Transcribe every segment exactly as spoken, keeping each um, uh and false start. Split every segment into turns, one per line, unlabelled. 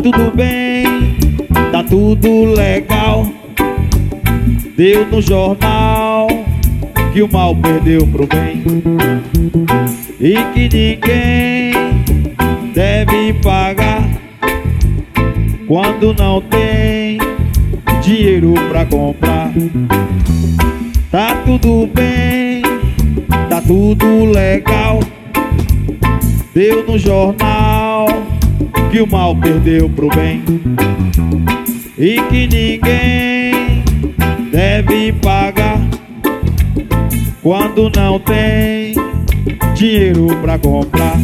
tudo bem, tá tudo legal. Deu no jornal que o mal perdeu pro bem e que ninguém deve pagar quando não tem dinheiro pra comprar. Tá tudo bem, tá tudo legal. Deu no jornal que o mal perdeu pro bem e que ninguém deve pagar quando não tem dinheiro pra comprar.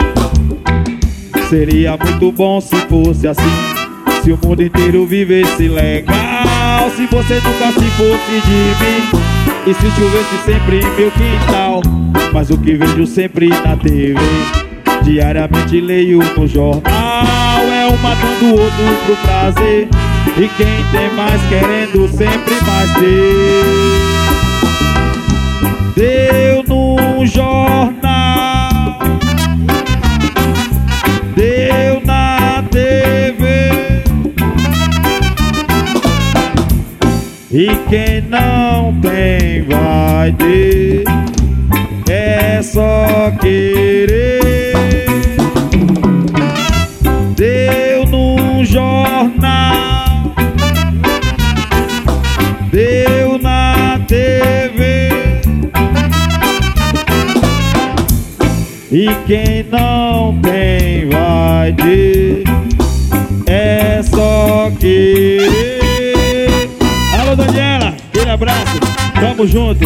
Seria muito bom se fosse assim, se o mundo inteiro vivesse legal. Se você nunca se fosse de mim e se chovesse sempre em meu quintal. Mas o que vejo sempre na T V, diariamente leio no jornal, é um matando o outro pro prazer e quem tem mais querendo sempre mais ter. Deu no jornal, deu na T V, e quem não tem vai ter, é só querer. Deu no jornal, deu na T V, e quem não tem vai ter, é só querer. Alô, Daniela, aquele abraço, tamo junto.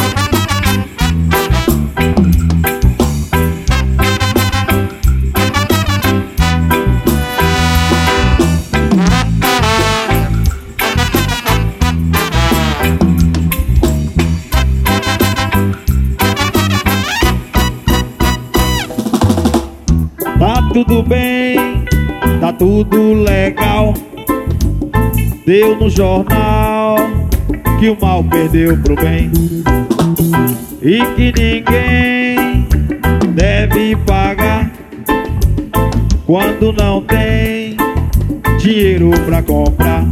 Tá tudo bem, tá tudo legal. Deu no jornal que o mal perdeu pro bem e que ninguém deve pagar quando não tem dinheiro pra comprar.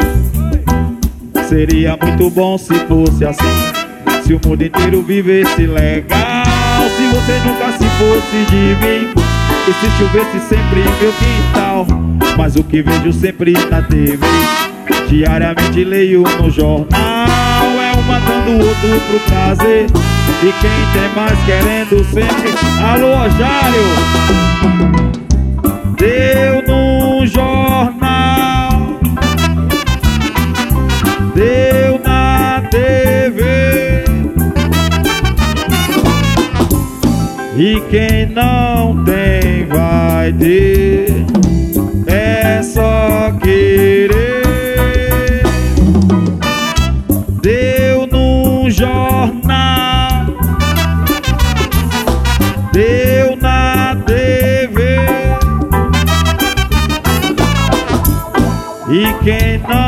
Seria muito bom se fosse assim, se o mundo inteiro vivesse legal. Se você nunca se fosse de mim e se chovesse sempre em meu quintal. Mas o que vejo sempre na T V, diariamente leio no jornal, é um matando o outro pro prazer e quem tem mais querendo sempre. Alô, Ojário, deu no jornal, deu na T V, e quem não tem vai ter, é só querer. Deu no jornal, deu na T V, e quem não